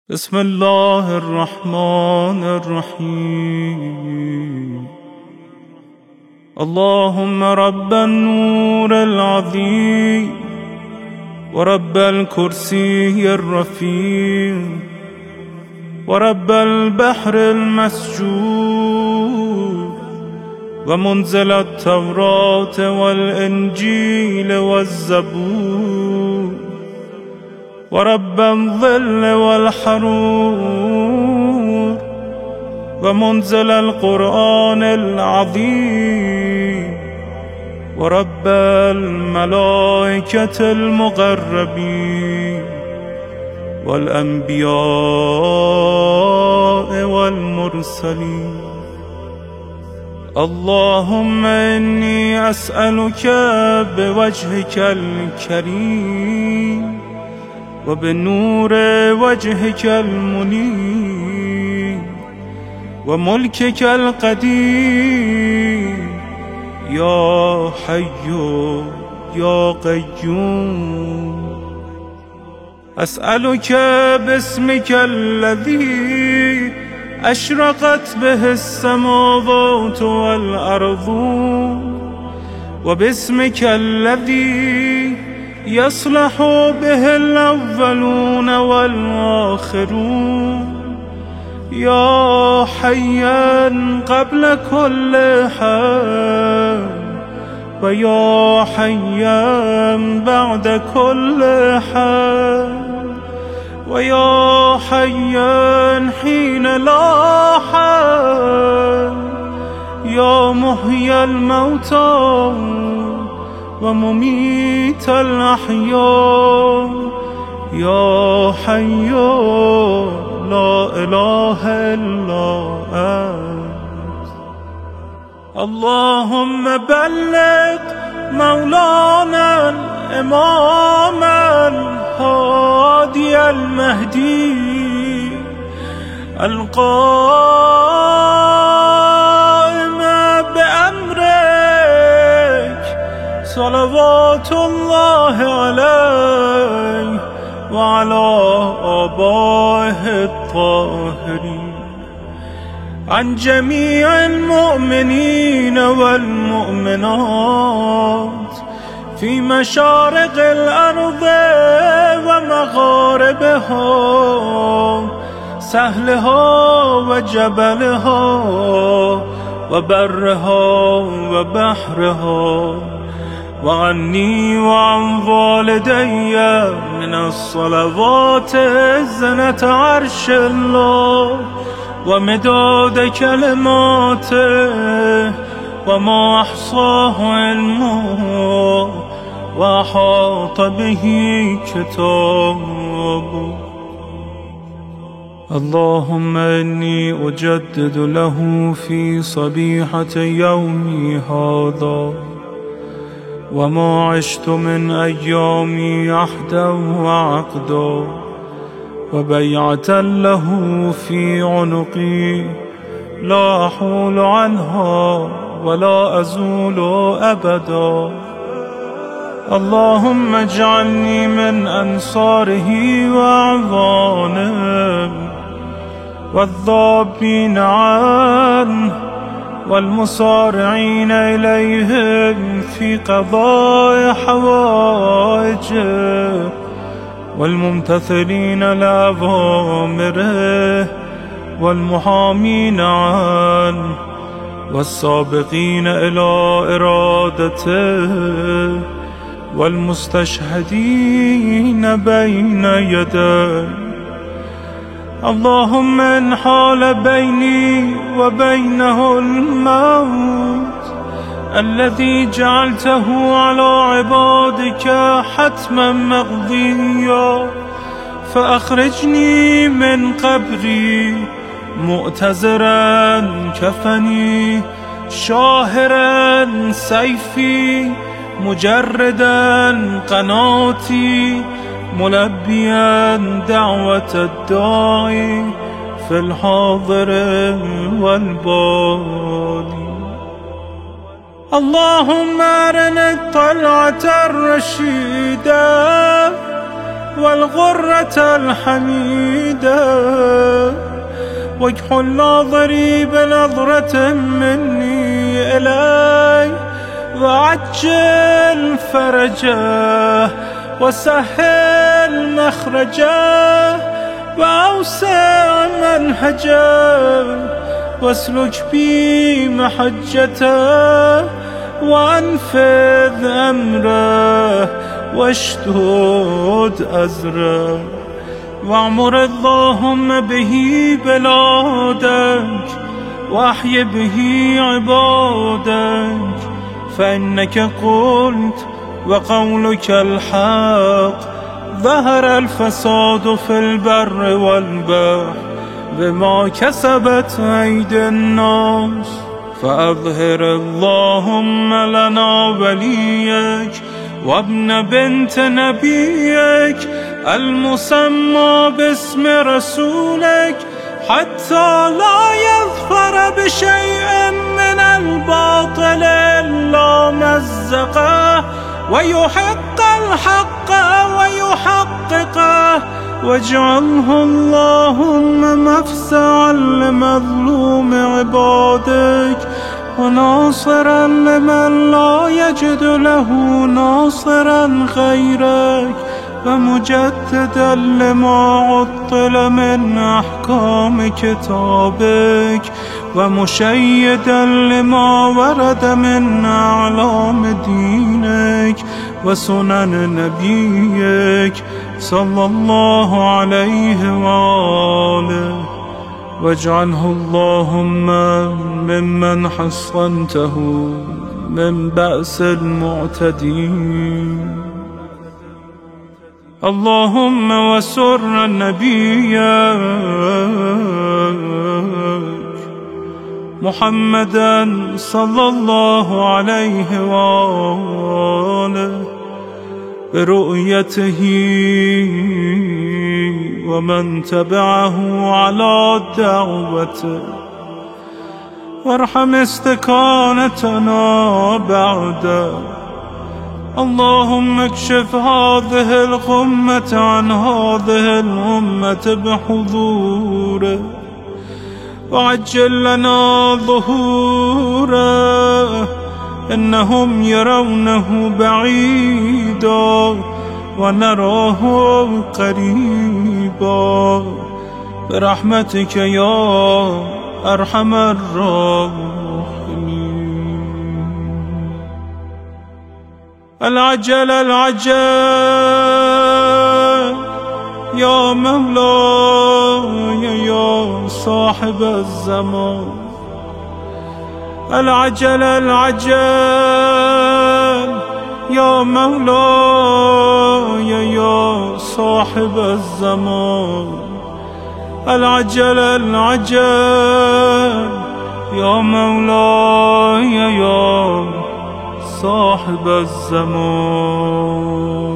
بسم الله الرحمن الرحيم. اللهم رب النور العظيم ورب الكرسي الرفيع ورب البحر المسجور ومنزل التوراة والإنجيل والزبور ورب الظل والحرور ومنزل القرآن العظيم ورب الملائكة المقربين والأنبياء والمرسلين. اللهم إني أسألك بوجهك الكريم وبنور وجهك المنير وملكك القدير يا حي يا قيوم. أسألك باسمك الذي أشرقت به السماوات والأرض وباسمك الذي يصلح به الأولون والآخرون يا حيا قبل كل حي ويا حيا بعد كل حي ويا حيا حين لا حي يا محيي الموتى ومميت الأحياء يا حي لا إله إلا أنت. اللهم بلغ مولانا الإمام الهادي المهدي القائم بأمرك صلوات الله عليه وعلى آبائه الطاهرين عن جميع المؤمنين والمؤمنات في مشارق الأرض ومغاربها سهلها وجبلها وبرها وبحرها وعني وعن والدي من الصلوات زنة عرش الله ومداد كلماته وما أحصاه علمه وأحاط به كتابه. اللهم إني أجدد له في صبيحة يومي هذا وما عشت من أيامي عهدا وعقدا وبيعة له في عنقي لا أحول عنها ولا أزول أبدا. اللهم اجعلني من أنصاره وأعوانه والذابين عنه والمصارعين إليهم في قضاء حوائجه والممتثلين لأوامره والمحامين عنه والسابقين إلى إرادته والمستشهدين بين يديه. اللهم إن حال بيني وبينه الموت الذي جعلته على عبادك حتما مقضيا فأخرجني من قبري مؤتزرا كفني شاهرا سيفي مجردا قناتي ملبيا دعوة الداعي في الحاضر والبادي. اللهم أرنا الطلعة الرشيدة والغرة الحميدة، واكحل ناظري بنظرة مني إلي، وعجل فرجه وسهل مخرجه، وأوسع منهجه واسلك بي محجته، وأنفذ أمره واشدد أزره، واعمر اللهم به بلادك، واحي به عبادك، فإنك قلت وقولك الحق: ظهر الفساد في البر والبحر بما كسبت أيدي الناس، فأظهر اللهم لنا وليك وابن بنت نبيك المسمى باسم رسولك، حتى لا يظفر بشيء من الباطل إلا مزقه، ويحق الحق ويحققه، واجعله اللهم مفزعا لمظلوم عبادك، وناصرا لمن لا يجد له ناصرا غيرك، ومجددا لما عطل من أحكام كتابك، ومشيدا لما ورد من أعلام دينك وسنن نبيك صلى الله عليه وآله، واجعله اللهم ممن حصنته من بأس المعتدين. اللهم وسر نبيك محمدا صلى الله عليه وآله برؤيته ومن تبعه على دعوته، وارحم استكانتنا بعده. اللهم اكشف هذه الغمة عن هذه الأمة بحضوره، وعجل لنا ظهوره، إنهم يرونه بعيدا ونراه قريبا، برحمتك يا أرحم الراحمين. العجل العجل يا مولاي يا صاحب الزمان، العجل العجل يا مولاي يا صاحب الزمان، العجل العجل يا مولاي يا صاحب الزمان.